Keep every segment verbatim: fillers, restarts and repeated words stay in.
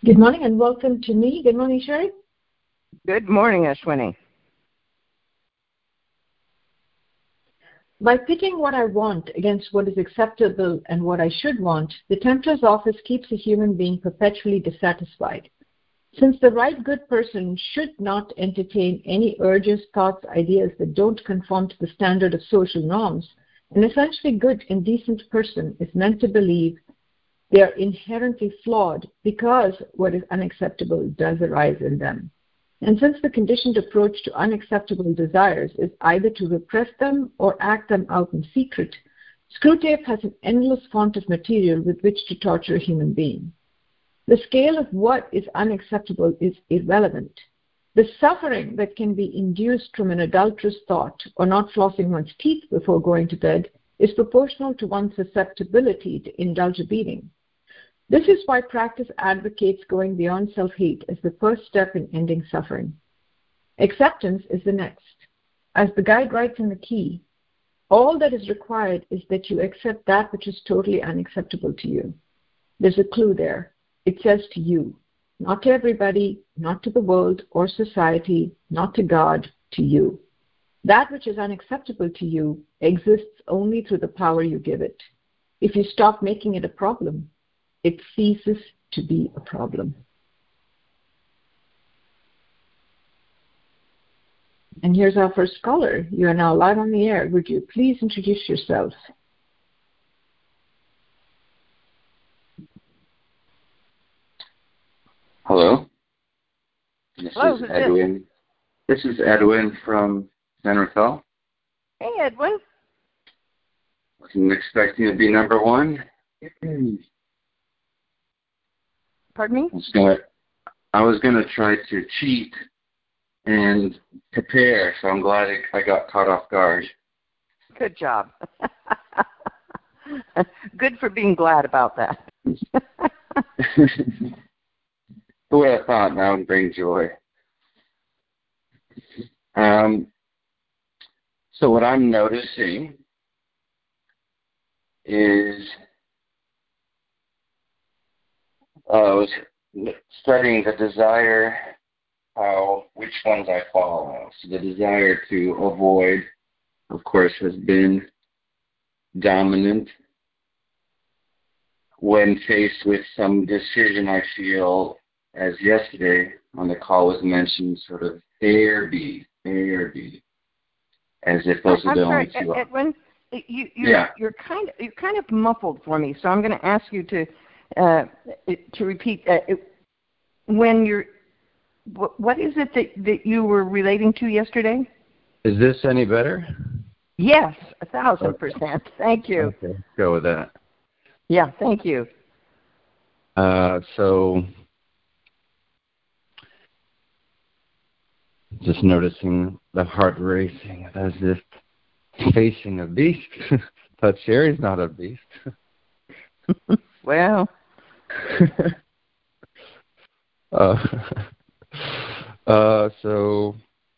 Good morning and welcome to me. Good morning, Sherry. Good morning, Ashwini. By pitting what I want against what is acceptable and what I should want, the tempter's office keeps a human being perpetually dissatisfied. Since the right good person should not entertain any urges, thoughts, ideas that don't conform to the standard of social norms, an essentially good and decent person is meant to believe they are inherently flawed because what is unacceptable does arise in them. And since the conditioned approach to unacceptable desires is either to repress them or act them out in secret, Screwtape has an endless font of material with which to torture a human being. The scale of what is unacceptable is irrelevant. The suffering that can be induced from an adulterous thought or not flossing one's teeth before going to bed is proportional to one's susceptibility to indulge a beating. This is why practice advocates going beyond self-hate as the first step in ending suffering. Acceptance is the next. As the guide writes in the key, all that is required is that you accept that which is totally unacceptable to you. There's a clue there. It says to you, not to everybody, not to the world or society, not to God, to you. That which is unacceptable to you exists only through the power you give it. If you stop making it a problem, it ceases to be a problem. And here's our first caller. You are now live on the air. Would you please introduce yourself? Hello. This Hello, is who's Edwin. This? this is Edwin from San Rafael. Hey, Edwin. Wasn't expecting to be number one. Pardon me? I was gonna, I was gonna try to cheat and prepare, so I'm glad I got caught off guard. Good job. Good for being glad about that. Who would have thought that would bring joy? Um, so what I'm noticing is uh, I was studying the desire, how which ones I follow. So the desire to avoid, of course, has been dominant. When faced with some decision, I feel, as yesterday on the call was mentioned, sort of there be, there be, as if those I'm are the sorry, only two. Edwin, you, you're, yeah. you're kind of you're kind of muffled for me, so I'm going to ask you to uh, to repeat. Uh, it, when you're, what, what is it that, that you were relating to yesterday? Is this any better? Yes, a thousand Okay. percent. Thank you. Okay, let's go with that. Yeah, thank you. Uh, so, just noticing the heart racing as if facing a beast. But Sherry's not a beast. Well. uh, uh, so,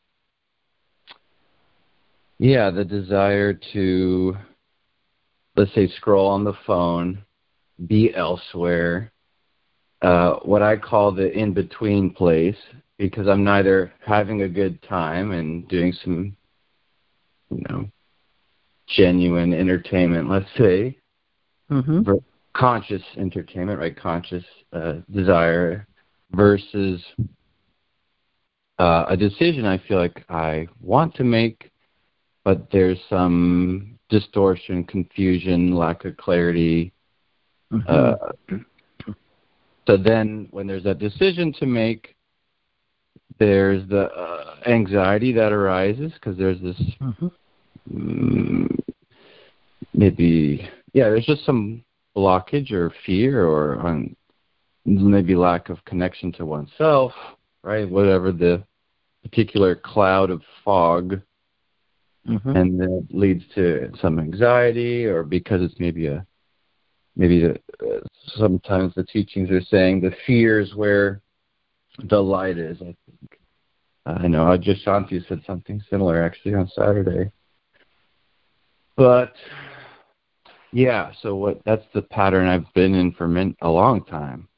yeah, the desire to, let's say, scroll on the phone, be elsewhere, uh, what I call the in-between place, because I'm neither having a good time and doing some, you know, genuine entertainment, let's say, Mm-hmm. ver- conscious entertainment, right, conscious uh, desire, versus uh, a decision I feel like I want to make, but there's some distortion, confusion, lack of clarity. Mm-hmm. Uh, so then when there's a decision to make, there's the uh, anxiety that arises because there's this Mm-hmm. mm, maybe, yeah, there's just some blockage or fear or um, maybe lack of connection to oneself, right? Whatever the particular cloud of fog. Mm-hmm. And that leads to some anxiety, or because it's maybe a maybe the, uh, sometimes the teachings are saying the fear is where the light is. I think uh, I know Ajay Shanti said something similar actually on Saturday. But yeah, so what? That's the pattern I've been in for min- a long time.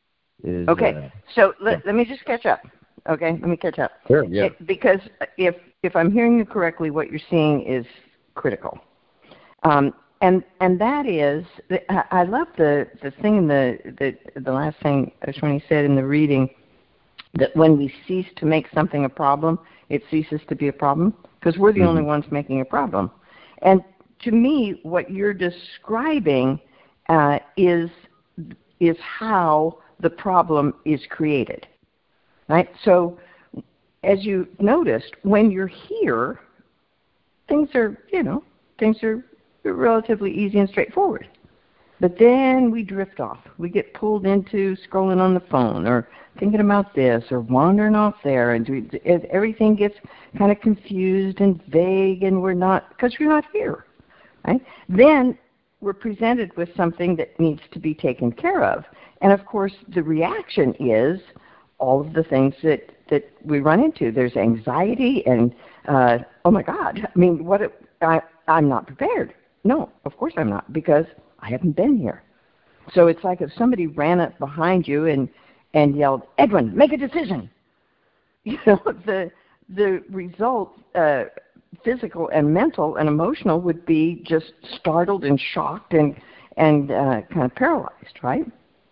is okay. Uh, so let, let me just catch up. Okay, let me catch up. Sure, yeah. It, because if if I'm hearing you correctly, what you're seeing is critical, um, and and that is, I, I love the, the thing in the, the the last thing Ashwini said in the reading, that when we cease to make something a problem, it ceases to be a problem, because we're the mm-hmm. only ones making a problem. And to me, what you're describing uh, is is how the problem is created. Right? So, as you noticed, when you're here, things are, you know, things are relatively easy and straightforward. But then we drift off. We get pulled into scrolling on the phone or thinking about this or wandering off there, and we, everything gets kind of confused and vague, and we're not, because we're not here. Right? Then we're presented with something that needs to be taken care of. And, of course, the reaction is all of the things that, that we run into. There's anxiety and, uh, oh, my God, I mean, what? It, I, I'm not prepared. No, of course I'm not, because I haven't been here. So it's like if somebody ran up behind you and, and yelled, Edwin, make a decision. You know, the, the result, uh, physical and mental and emotional, would be just startled and shocked and, and uh, kind of paralyzed, right?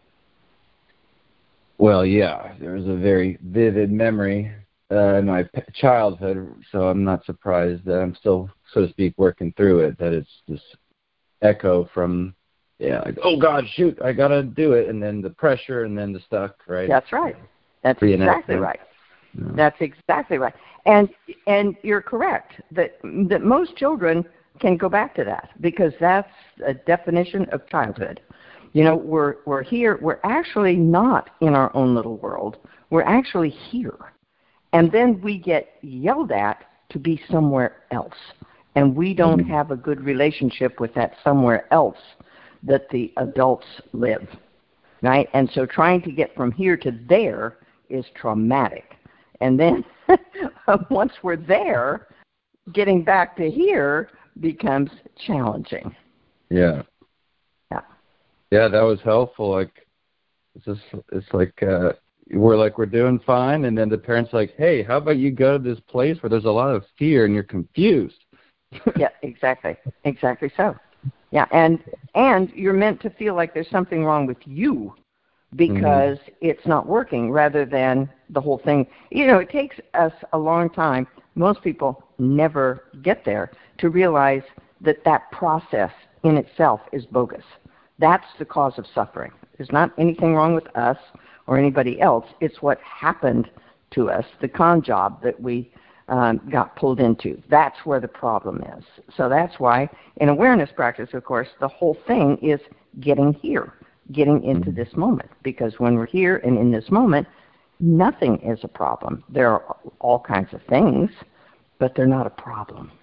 Well, yeah, there was a very vivid memory uh, in my p- childhood, so I'm not surprised that I'm still, so to speak, working through it, that it's this echo from, yeah, like, oh, God, shoot, I got to do it, and then the pressure, and then the stuck, right? That's right. That's exactly right. No. That's exactly right. And and you're correct that that most children can go back to that, because that's a definition of childhood. You know, we're we're here. We're actually not in our own little world. We're actually here. And then we get yelled at to be somewhere else. And we don't mm-hmm. have a good relationship with that somewhere else that the adults live. Right? And so trying to get from here to there is traumatic. And then once we're there, getting back to here becomes challenging. Yeah. Yeah. Yeah, that was helpful. Like, it's just, it's like uh, we're like we're doing fine, and then the parents are like, hey, how about you go to this place where there's a lot of fear and you're confused? Yeah, exactly, exactly so. Yeah, and and you're meant to feel like there's something wrong with you because mm-hmm. it's not working, rather than the whole thing. You know, it takes us a long time. Most people never get there to realize that that process in itself is bogus. That's the cause of suffering. There's not anything wrong with us or anybody else. It's what happened to us, the con job that we um, got pulled into. That's where the problem is. So that's why in awareness practice, of course, the whole thing is getting here, getting into this moment. Because when we're here and in this moment, nothing is a problem. There are all kinds of things, but they're not a problem.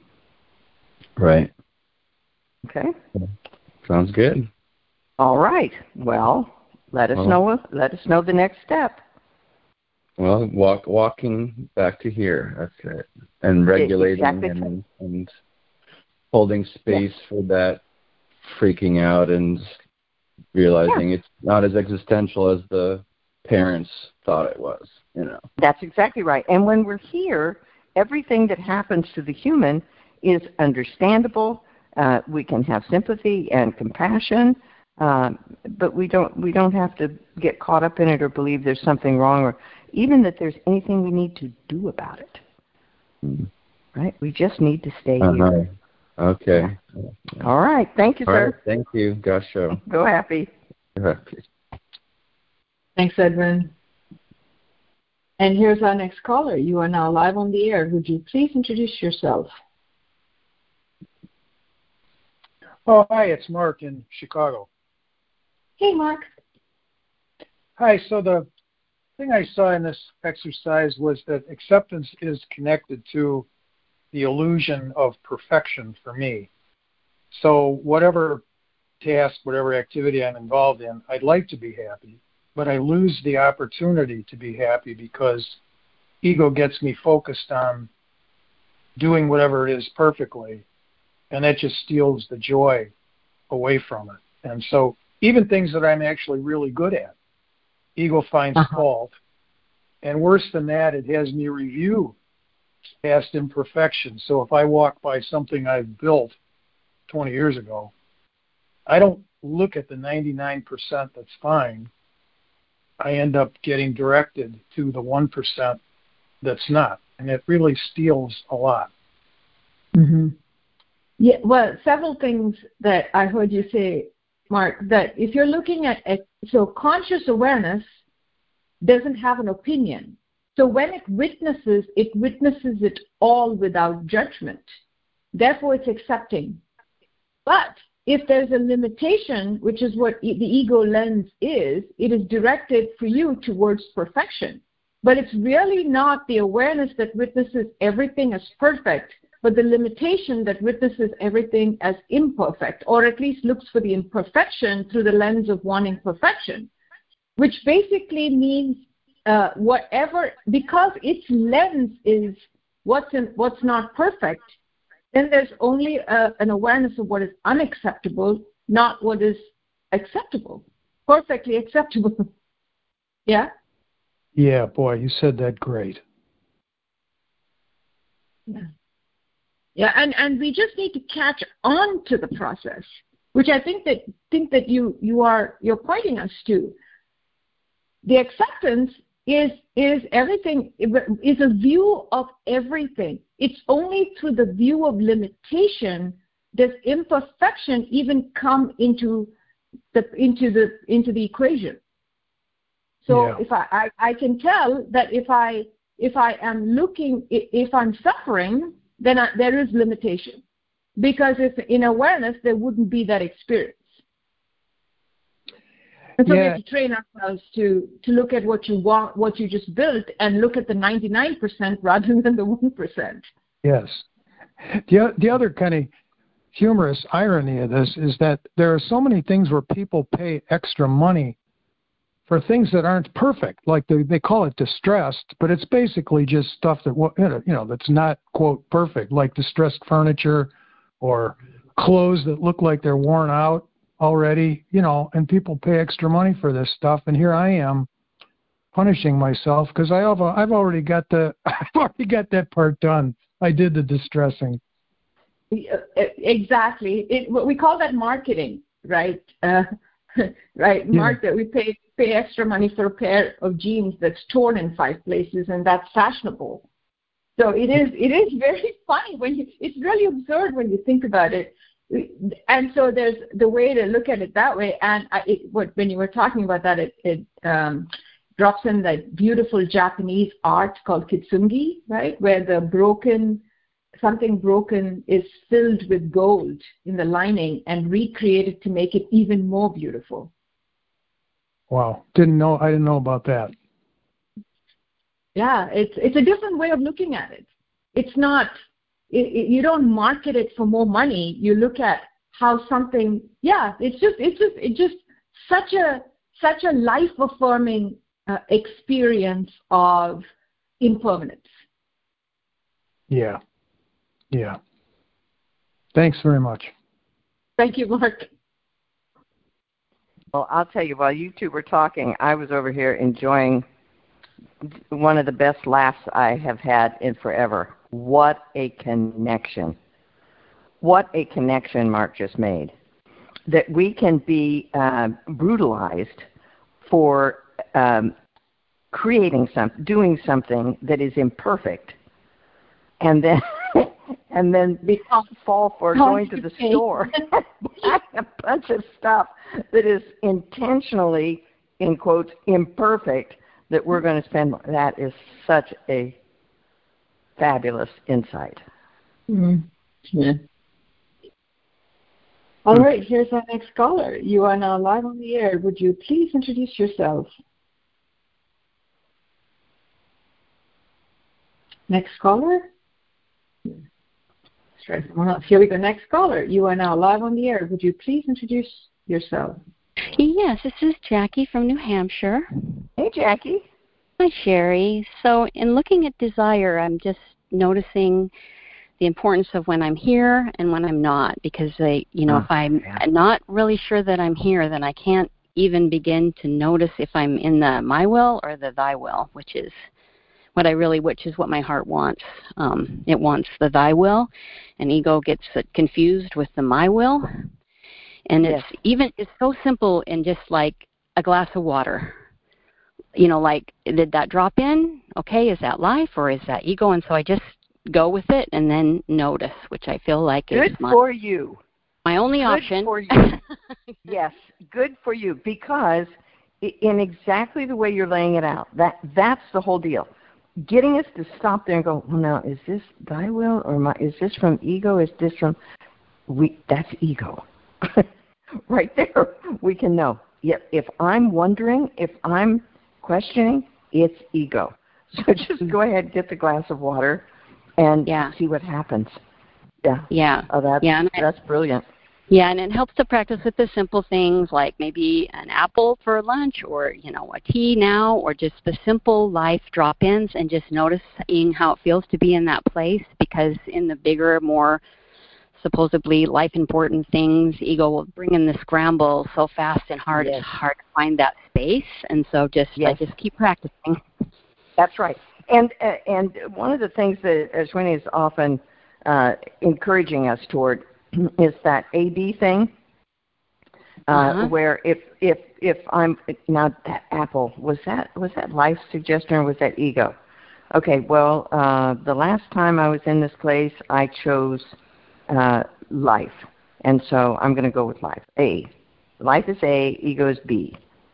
Right. Okay. Sounds good. All right. Well, let us well, know. Let us know the next step. Well, walk, walking back to here. That's it, and regulating exactly. and, and holding space yeah. for that freaking out and realizing yeah. it's not as existential as the parents thought it was. You know. That's exactly right. And when we're here, everything that happens to the human is understandable. Uh, we can have sympathy and compassion. Um, but we don't we don't have to get caught up in it or believe there's something wrong, or even that there's anything we need to do about it. Mm. Right? We just need to stay uh-huh. here. Okay. Yeah. All right. Thank you, All sir. Right. Thank you. Gosh, show. Go happy. Go happy. Thanks, Edwin. And here's our next caller. You are now live on the air. Would you please introduce yourself? Oh, hi. It's Mark in Chicago. Hey, Mark. Hi. So the thing I saw in this exercise was that acceptance is connected to the illusion of perfection for me. So whatever task, whatever activity I'm involved in, I'd like to be happy, but I lose the opportunity to be happy because ego gets me focused on doing whatever it is perfectly, and that just steals the joy away from it. And so even things that I'm actually really good at, ego finds Uh-huh. fault. And worse than that, it has me review past imperfections. So if I walk by something I've built twenty years ago, I don't look at the ninety-nine percent that's fine. I end up getting directed to the one percent that's not. And it really steals a lot. Mm-hmm. Yeah, well, several things that I heard you say, Mark, that if you're looking at, so conscious awareness doesn't have an opinion. So when it witnesses, it witnesses it all without judgment. Therefore, it's accepting. But if there's a limitation, which is what the ego lens is, it is directed for you towards perfection. But it's really not the awareness that witnesses everything as perfect, but the limitation that witnesses everything as imperfect, or at least looks for the imperfection through the lens of wanting perfection, which basically means uh, whatever, because its lens is what's in, what's not perfect, then there's only a, an awareness of what is unacceptable, not what is acceptable, perfectly acceptable. Yeah? Yeah, boy, you said that great. Yeah. Yeah, and, and we just need to catch on to the process, which I think that think that you you are you're pointing us to. The acceptance is is everything is a view of everything. It's only through the view of limitation does imperfection even come into the into the into the equation. So Yeah. if I, I, I can tell that if I if I am looking if I'm suffering, then I, there is limitation, because if in awareness there wouldn't be that experience. And so Yeah. we have to train ourselves to to look at what you want, what you just built, and look at the ninety-nine percent rather than the one percent. Yes. The the other kind of humorous irony of this is that there are so many things where people pay extra money for things that aren't perfect, like they, they call it distressed, but it's basically just stuff that, you know, that's not, quote, perfect, like distressed furniture or clothes that look like they're worn out already, you know, and people pay extra money for this stuff. And here I am punishing myself because I have, I've already got the, I've already got that part done. I did the distressing. Exactly. It, we call that marketing, right? Uh, right, Yeah. Mark, that we pay pay extra money for a pair of jeans that's torn in five places, and that's fashionable. So it is it is very funny when you. It's really absurd when you think about it. And so there's the way to look at it that way. And I, it, what when you were talking about that, it, it um, drops in that beautiful Japanese art called kitsungi, right, where the broken. Something broken is filled with gold in the lining and recreated to make it even more beautiful. Wow. Didn't know, I didn't know about that. Yeah, it's it's a different way of looking at it. It's not, it, it, you don't market it for more money. You look at how something, yeah, it's just, it's just, it's just such a, such a life-affirming uh, experience of impermanence. Yeah. Yeah. Thanks very much. Thank you, Mark. Well, I'll tell you, while you two were talking, I was over here enjoying one of the best laughs I have had in forever. What a connection. What a connection Mark just made. That we can be uh, brutalized for um, creating something, doing something that is imperfect, and then and then be, fall for going to the store and buying a bunch of stuff that is intentionally, in quotes, imperfect, that we're going to spend. That is such a fabulous insight. Mm-hmm. Yeah. All right, here's our next caller. You are now live on the air. Would you please introduce yourself? Next caller? Let's try someone else. Here we go. Next caller. You are now live on the air. Would you please introduce yourself? Yes, this is Jackie from New Hampshire. Hey, Jackie. Hi, Sherry. So in looking at desire, I'm just noticing the importance of when I'm here and when I'm not, because I, you know, oh, if I'm yeah. not really sure that I'm here, then I can't even begin to notice if I'm in the my will or the thy will, which is what I really, which is what my heart wants. Um, it wants the thy will, and ego gets confused with the my will. And Yes. it's even, it's so simple in just like a glass of water. You know, like, did that drop in? Okay, is that life or is that ego? And so I just go with it and then notice, which I feel like Good is my, for you. my only Good option. for you. Yes, good for you, because in exactly the way you're laying it out, that that's the whole deal. Getting us to stop there and go, well, now, is this thy will or my, is this from ego? Is this from, we? That's ego. Right there, we can know. If, if I'm wondering, if I'm questioning, it's ego. So just go ahead, get the glass of water, and yeah. see what happens. Yeah. Yeah. Oh, that's, yeah, that's brilliant. Yeah, and it helps to practice with the simple things like maybe an apple for lunch, or, you know, a tea now, or just the simple life drop-ins, and just noticing how it feels to be in that place, because in the bigger, more supposedly life-important things, ego will bring in the scramble so fast and hard. Yes. It's hard to find that space, and so just Yes. I just keep practicing. That's right. And uh, and one of the things that Ashwini is often uh, encouraging us toward is that A B thing, uh, Uh-huh. where if if if I'm now that apple, was that was that life suggestion or was that ego? Okay, well, uh, the last time I was in this place, I chose uh, life, and so I'm going to go with life. A, life is A, ego is B.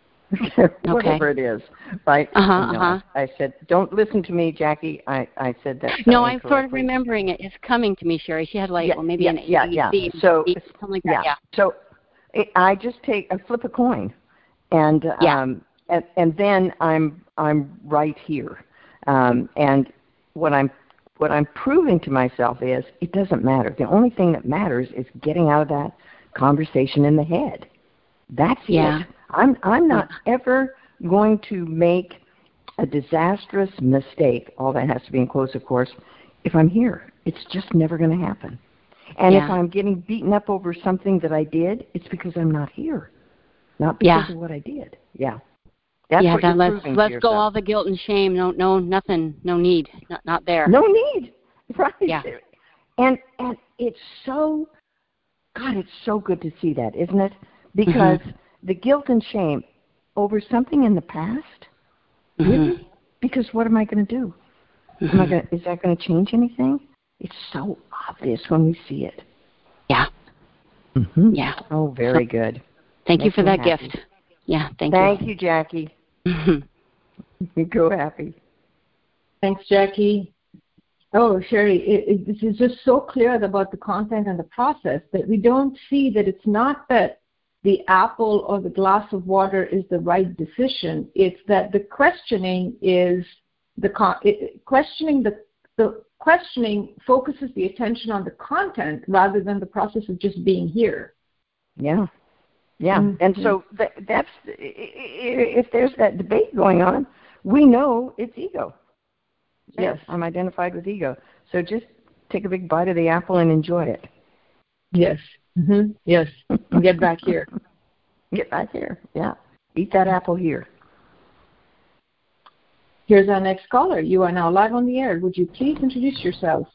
Whatever it is, right? Uh-huh, no, uh-huh. I, I said, don't listen to me, Jackie. I, I said that. No, I'm sort of remembering it. It's coming to me, Sherry. She had like, yeah, well, maybe yeah, an yeah, A, yeah. B, So, B, something like yeah. that. Yeah. So it, I just take, I flip a coin, and Yeah. um, and, and then I'm I'm right here, um, and what I'm what I'm proving to myself is it doesn't matter. The only thing that matters is getting out of that conversation in the head. That's Yeah. it. I'm I'm not yeah. ever going to make a disastrous mistake. All that has to be in quotes, of course. If I'm here, it's just never going to happen. And yeah. if I'm getting beaten up over something that I did, it's because I'm not here, not because yeah. of what I did. Yeah, that's yeah, what you're let's, proving let's to go yourself. all the guilt and shame. No, no, nothing, no need, not, not there. No need, right? Yeah. And and it's so, God, it's so good to see that, isn't it? Because mm-hmm. the guilt and shame over something in the past, mm-hmm. really? Because what am I going to do? Mm-hmm. Am I going? Is that going to change anything? It's so obvious when we see it. Yeah. Mm-hmm. Yeah. Oh, very so, good. Thank Makes you for that happy. gift. Yeah, thank, thank you. you. Thank you, Jackie. Go happy. Thanks, Jackie. Oh, Sherry, it, it, this is just so clear about the content and the process that we don't see that it's not that the apple or the glass of water is the right decision. It's that the questioning is the con- it, questioning the the questioning focuses the attention on the content rather than the process of just being here. Yeah, yeah, mm-hmm. and so that, that's if there's that debate going on, we know it's ego. Yes, I'm identified with ego. So just take a big bite of the apple and enjoy it. Yes. Mm-hmm. Yes. And get back here. Get back here. Yeah. Eat that apple here. Here's our next caller. You are now live on the air. Would you please introduce yourself?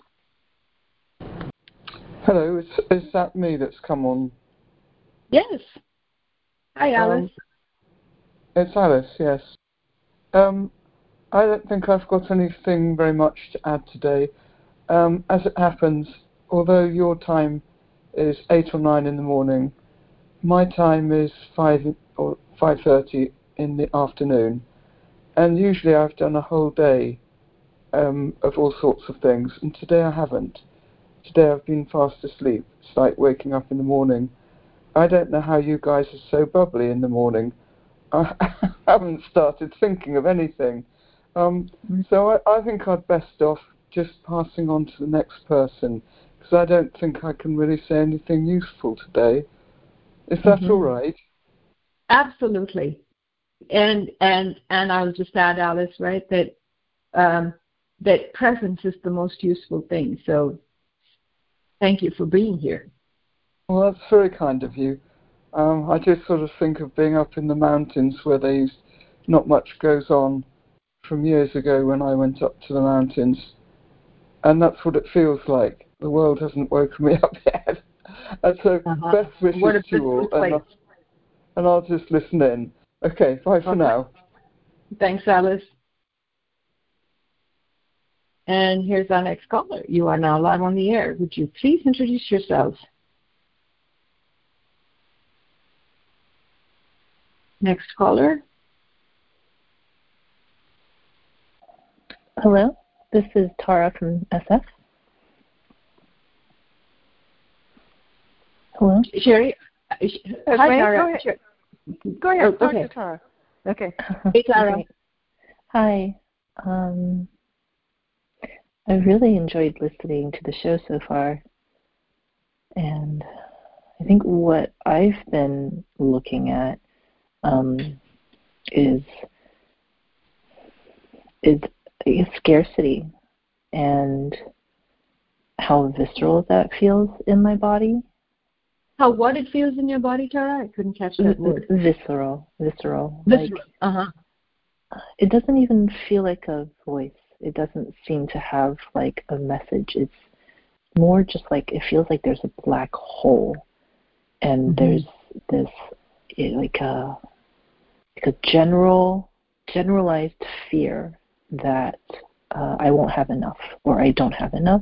Hello. Is, is that me that's come on? Yes. Hi, Alice. Um, it's Alice, yes. Um, I don't think I've got anything very much to add today. Um, as it happens, although your time is eight or nine in the morning, my time is five or five thirty in the afternoon, and usually I've done a whole day um, of all sorts of things, and today I haven't. Today I've been fast asleep. It's like waking up in the morning. I don't know how you guys are so bubbly in the morning. I haven't started thinking of anything. Um, so I, I think I'd best off just passing on to the next person, because I don't think I can really say anything useful today. Is that mm-hmm. all right? Absolutely. And and and I'll just add, Alice, right, that um, that presence is the most useful thing. So thank you for being here. Well, that's very kind of you. Um, I just sort of think of being up in the mountains where there's not much goes on from years ago when I went up to the mountains. And that's what it feels like. The world hasn't woken me up yet. And so, uh-huh. best wishes to you all. And I'll, and I'll just listen in. Okay, bye for okay. now. Thanks, Alice. And here's our next caller. You are now live on the air. Would you please introduce yourselves? Next caller. Hello, this is Tara from S F. Hello? Sherry? Hi, Tara. Go ahead. Go ahead. Oh, okay. Tara. Okay. Hey, Tara. Okay. Hi. Um, I really enjoyed listening to the show so far. And I think what I've been looking at um, is is scarcity and how visceral that feels in my body. How what it feels in your body, Tara? I couldn't catch that word. Visceral. Visceral. Visceral. Like, uh-huh. It doesn't even feel like a voice. It doesn't seem to have like a message. It's more just like it feels like there's a black hole, and mm-hmm. there's this it, like a like a general generalized fear that uh, I won't have enough or I don't have enough.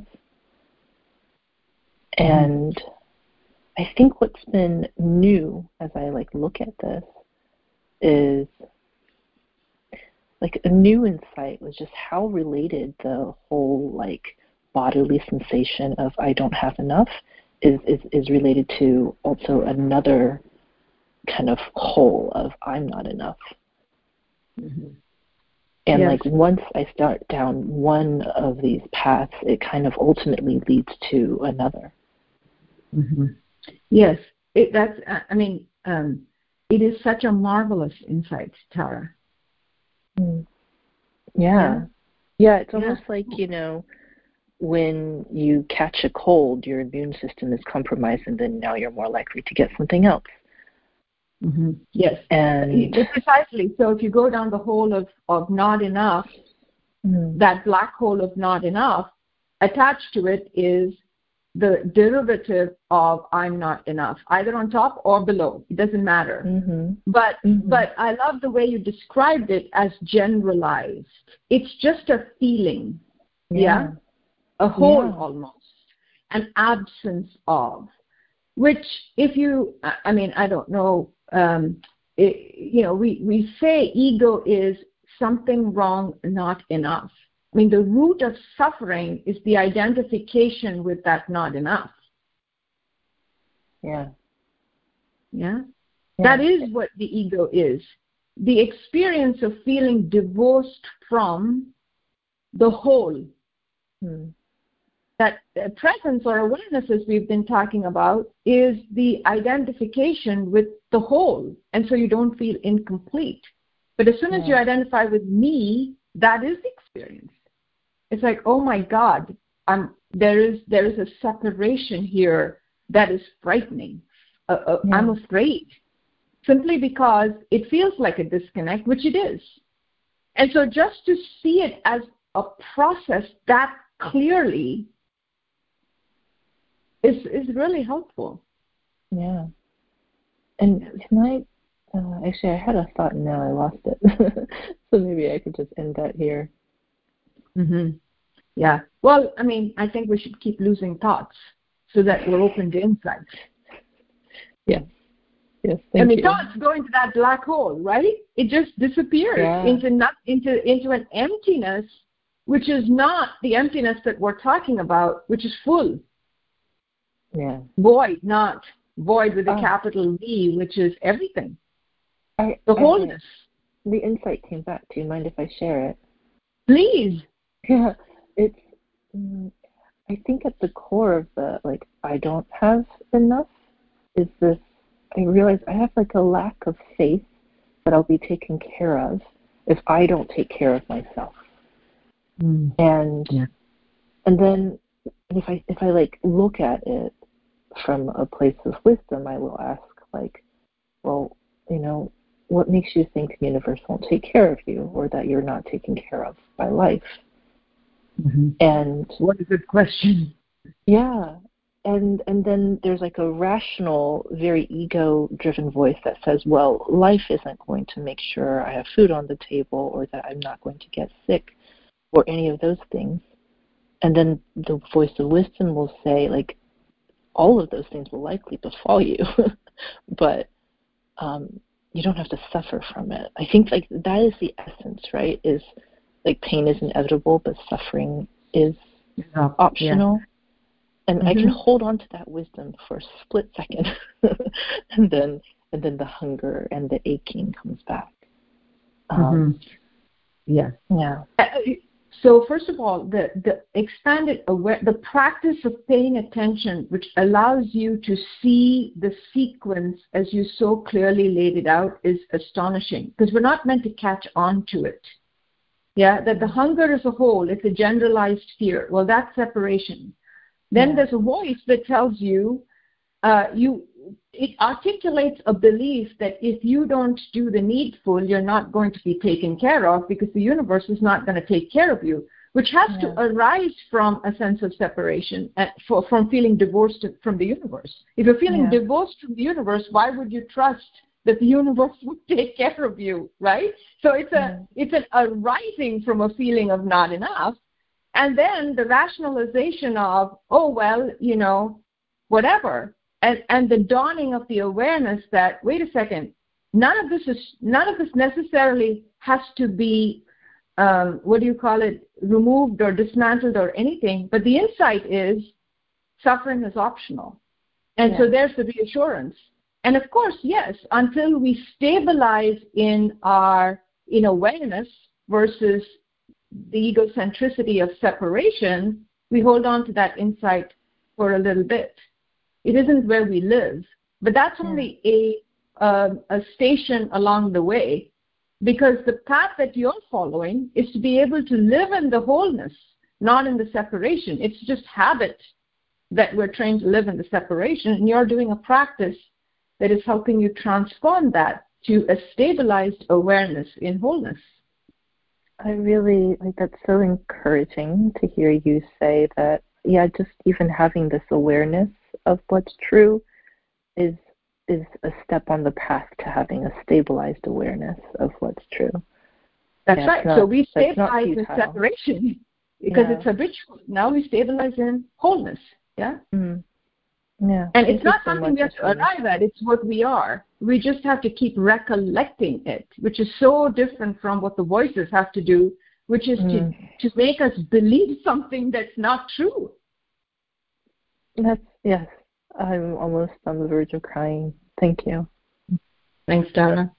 And mm-hmm. I think what's been new as I like look at this is like a new insight was just how related the whole like bodily sensation of I don't have enough is, is, is related to also another kind of whole of I'm not enough. Mm-hmm. And yes. like once I start down one of these paths, it kind of ultimately leads to another. Mm-hmm. Yes, it, that's. I mean, um, it is such a marvelous insight, Tara. Mm. Yeah. yeah, yeah. It's almost yeah. like you know, when you catch a cold, your immune system is compromised, and then now you're more likely to get something else. Mm-hmm. Yes, and precisely. So if you go down the hole of, of not enough, mm-hmm. that black hole of not enough, attached to it is the derivative of I'm not enough, either on top or below. It doesn't matter. Mm-hmm. But mm-hmm. but I love the way you described it as generalized. It's just a feeling, yeah, yeah? a hole yeah. almost, an absence of, which if you, I mean, I don't know, um, it, you know, we, we say ego is something wrong, not enough. I mean, the root of suffering is the identification with that not enough. Yeah. Yeah? Yeah. That is what the ego is. The experience of feeling divorced from the whole. Hmm. That uh, presence or awareness, as we've been talking about, is the identification with the whole. And so you don't feel incomplete. But as soon as yeah. you identify with me, that is the experience. It's like, oh my God, I'm, there is there is a separation here that is frightening. Uh, uh, yeah. I'm afraid, simply because it feels like a disconnect, which it is. And so just to see it as a process that clearly is is really helpful. Yeah. And can I, uh, actually, I had a thought and now I lost it. So maybe I could just end that here. Mm-hmm. Yeah. Well, I mean, I think we should keep losing thoughts so that we're open to insights. Yes. Yes. Thank I mean, you. thoughts go into that black hole, right? It just disappears yeah. into not into into an emptiness, which is not the emptiness that we're talking about, which is full. Yeah. Void, not void with a oh. capital V, which is everything. I, the I, wholeness. The insight came back. Do you mind if I share it? Please. Yeah. It's, um, I think at the core of the, like, I don't have enough is this, I realize I have, like, a lack of faith that I'll be taken care of if I don't take care of myself. Mm. And, yeah. and then if I, if I, like, look at it from a place of wisdom, I will ask, like, well, you know, what makes you think the universe won't take care of you or that you're not taken care of by life? Mm-hmm. And what a good question. Yeah. And and then there's like a rational, very ego-driven voice that says, well, life isn't going to make sure I have food on the table or that I'm not going to get sick or any of those things. And then the voice of wisdom will say, like, all of those things will likely befall you, but um, you don't have to suffer from it. I think like that is the essence, right? Is like pain is inevitable, but suffering is oh, optional. Yeah. And mm-hmm. I can hold on to that wisdom for a split second, and then and then the hunger and the aching comes back. Um, mm-hmm. Yeah, yeah. Uh, so first of all, the the expanded aware, the practice of paying attention, which allows you to see the sequence as you so clearly laid it out, is astonishing. Because we're not meant to catch on to it. Yeah, that the hunger as a whole, it's a generalized fear. Well, that's separation. Then yeah. there's a voice that tells you, uh, you, it articulates a belief that if you don't do the needful, you're not going to be taken care of because the universe is not going to take care of you, which has yeah. to arise from a sense of separation, uh, for, from feeling divorced from the universe. If you're feeling yeah. divorced from the universe, why would you trust that the universe would take care of you, right? So it's a mm. it's an arising from a feeling of not enough. And then the rationalization of, oh, well, you know, whatever. And, and the dawning of the awareness that, wait a second, none of this is, none of this necessarily has to be, um, what do you call it, removed or dismantled or anything. But the insight is suffering is optional. And yeah. so there's the reassurance. And of course, yes, until we stabilize in our, in awareness versus the egocentricity of separation, we hold on to that insight for a little bit. It isn't where we live, but that's only a uh, a station along the way, because the path that you're following is to be able to live in the wholeness, not in the separation. It's just habit that we're trained to live in the separation, and you're doing a practice that is helping you transform that to a stabilized awareness in wholeness. I really, like, that's so encouraging to hear you say that, yeah, just even having this awareness of what's true is is a step on the path to having a stabilized awareness of what's true. That's yeah, right. Not, so we stabilize in separation because yeah. it's habitual. Now we stabilize in wholeness. Yeah? Mm-hmm. Yeah. And it's not so something we have to arrive at. It's what we are. We just have to keep recollecting it, which is so different from what the voices have to do, which is mm. to, to make us believe something that's not true. That's, yes. I'm almost on the verge of crying. Thank you. Thanks, Dara.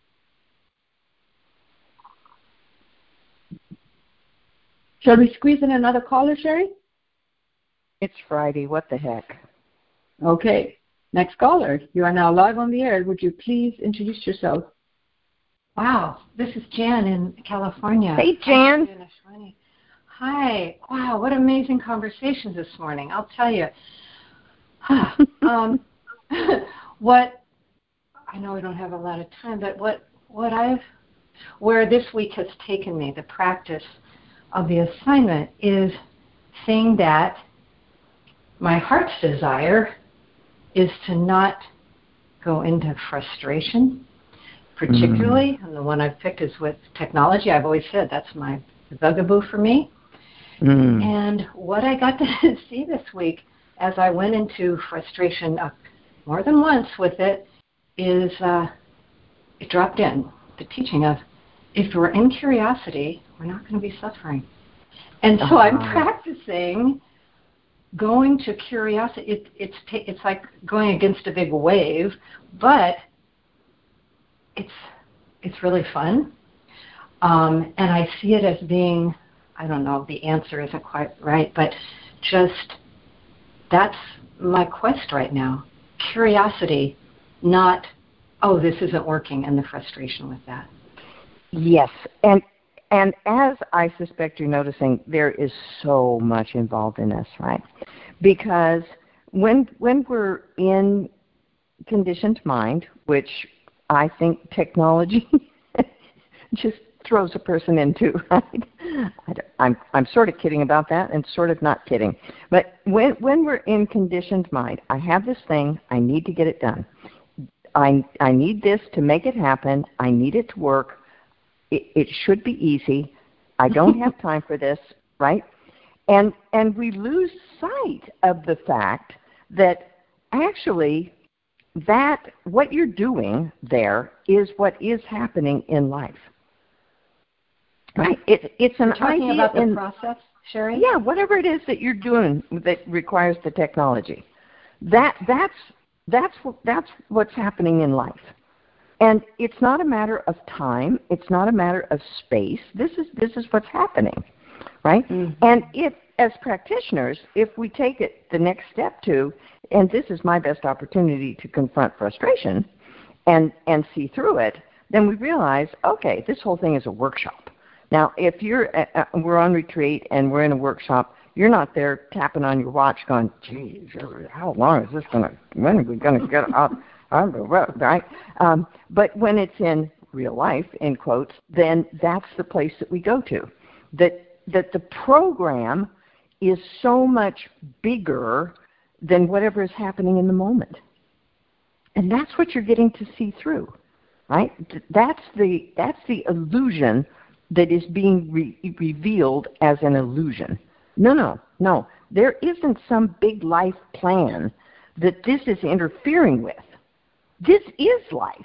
Shall we squeeze in another caller, Sherry? It's Friday. What the heck? Okay. Next caller. You are now live on the air. Would you please introduce yourself? Wow. This is Jan in California. Hey, Jan. Hi. Wow. What amazing conversations this morning. I'll tell you. um, what, I know we don't have a lot of time, but what, what I've, where this week has taken me, the practice of the assignment, is seeing that my heart's desire is to not go into frustration, particularly, mm. and the one I've picked is with technology. I've always said that's my bugaboo for me. Mm. And what I got to see this week as I went into frustration uh, more than once with it is uh, it dropped in, the teaching of if we're in curiosity, we're not going to be suffering. And so uh-huh. I'm practicing going to curiosity. It, it's it's like going against a big wave, but it's it's really fun. Um, and I see it as being, I don't know, the answer isn't quite right, but just that's my quest right now. Curiosity, not, oh, this isn't working, and the frustration with that. Yes, and and as I suspect you're noticing, there is so much involved in this, right? Because when when we're in conditioned mind, which I think technology just throws a person into, right? I I'm, I'm sort of kidding about that and sort of not kidding. But when, when we're in conditioned mind, I have this thing, I need to get it done. I, I need this to make it happen. I need it to work. It, it should be easy. I don't have time for this, right? And and we lose sight of the fact that actually that what you're doing there is what is happening in life. Right? It, it's an You're talking idea about the in, process, Sherry? Yeah, whatever it is that you're doing that requires the technology. That that's that's that's what's happening in life. And it's not a matter of time, it's not a matter of space. This is this is what's happening. Right? Mm-hmm. And if, as practitioners, if we take it the next step to, and this is my best opportunity to confront frustration and, and see through it, then we realize, okay, this whole thing is a workshop. Now, if you're uh, we're on retreat and we're in a workshop, you're not there tapping on your watch going, geez, how long is this going to, when are we going to get out? Right? Um, but when it's in real life, in quotes, then that's the place that we go to. That that the program is so much bigger than whatever is happening in the moment. And that's what you're getting to see through, right? That's the, that's the illusion that is being re- revealed as an illusion. No, no, no. There isn't some big life plan that this is interfering with. This is life.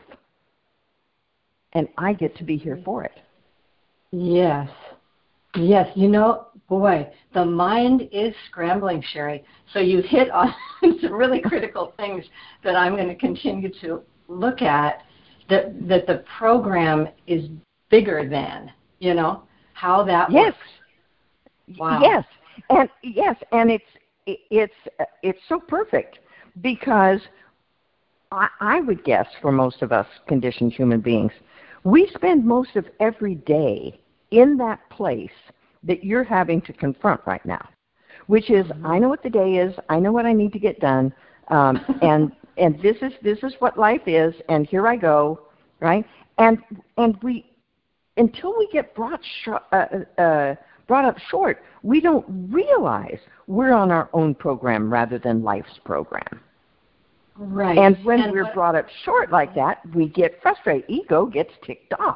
And I get to be here for it. Yes. Yes, you know, boy, the mind is scrambling, Sherry. So you hit on some really critical things that I'm going to continue to look at, that that the program is bigger than, you know, how that yes. works. Wow. Yes, and yes, and it's it's it's so perfect because I, I would guess for most of us conditioned human beings, we spend most of every day in that place that you're having to confront right now, which is, mm-hmm. I know what the day is, I know what I need to get done, um, and and this is this is what life is, and here I go, right? And and we, until we get brought sh- uh, uh, brought up short, we don't realize we're on our own program rather than life's program. Right. And when and we're what, brought up short like that, we get frustrated. Ego gets ticked off.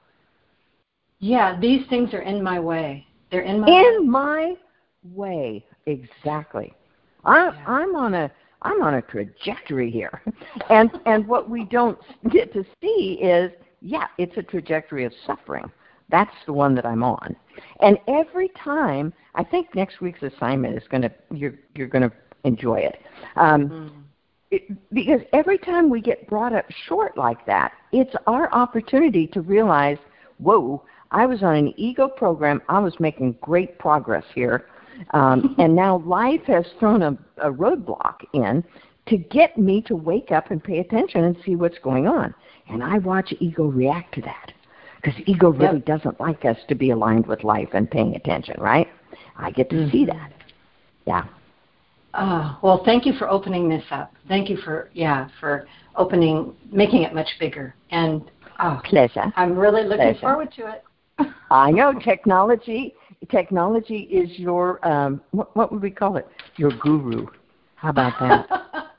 Yeah, these things are in my way. They're in my in way. my way. Exactly. I, Yeah. I'm on a I'm on a trajectory here, and and what we don't get to see is, yeah, it's a trajectory of suffering. That's the one that I'm on, and every time I think next week's assignment is gonna you're you're gonna enjoy it. Um, mm. It, because every time we get brought up short like that, it's our opportunity to realize, whoa, I was on an ego program. I was making great progress here. Um, and now life has thrown a, a roadblock in to get me to wake up and pay attention and see what's going on. And I watch ego react to that because ego really yep. doesn't like us to be aligned with life and paying attention, right? I get to mm-hmm. see that. Yeah. Oh, well, thank you for opening this up. Thank you for, yeah, for opening, making it much bigger. And oh, pleasure. I'm really looking Pleasure. forward to it. I know technology. Technology is your um, what, what would we call it? Your guru. How about that?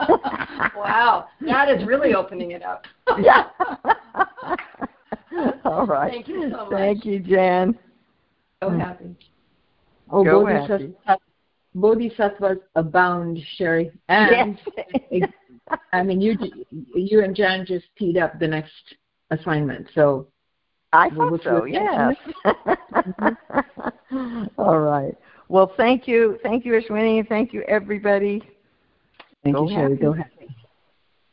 Wow, that is really opening it up. Yeah. All right. Thank you so much. Thank you, Jan. So happy. Oh, Go Bodhisattvas, happy. Bodhisattvas abound, Sherry. And yes. I mean, you you and Jan just teed up the next assignment, so. I thought so, yes. All right. Well, thank you. Thank you, Ashwini. Thank you, everybody. Thank Go you, Sherry. happy. Go ahead.